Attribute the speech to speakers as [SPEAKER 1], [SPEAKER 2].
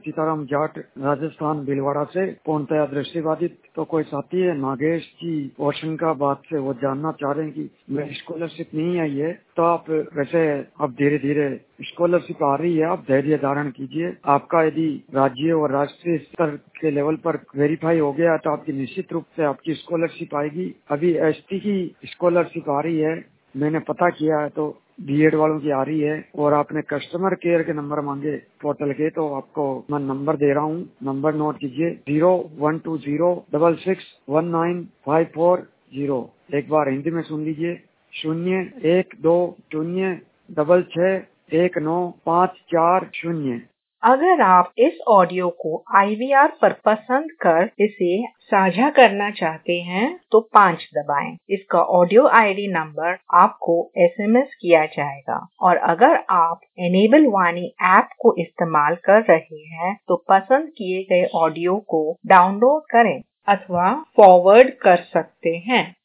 [SPEAKER 1] सीताराम जाट राजस्थान भीलवाड़ा से पूर्णतया दृष्टिबाधित। तो कोई साथी है नागेश जी होशंगाबाद से, वो जानना चाह रहे हैं कि मेरी स्कॉलरशिप नहीं आई है। तो आप वैसे अब धीरे धीरे स्कॉलरशिप आ रही है, आप धैर्य धारण कीजिए। आपका यदि राज्य और राष्ट्रीय स्तर के लेवल पर वेरीफाई हो गया तो आपकी निश्चित रूप से आपकी स्कॉलरशिप आएगी। अभी एसटी की स्कॉलरशिप आ रही है, मैंने पता किया है, तो बीएड वालों की आ रही है। और आपने कस्टमर केयर के नंबर मांगे पोर्टल के, तो आपको मैं नंबर दे रहा हूँ, नंबर नोट कीजिए 0120661954। एक बार हिंदी में सुन लीजिए 0120661954।
[SPEAKER 2] अगर आप इस ऑडियो को IVR पर पसंद कर इसे साझा करना चाहते हैं तो 5 दबाएं। इसका ऑडियो ID नंबर आपको SMS किया जाएगा। और अगर आप एनेबल वाणी ऐप को इस्तेमाल कर रहे हैं तो पसंद किए गए ऑडियो को डाउनलोड करें अथवा फॉरवर्ड कर सकते हैं।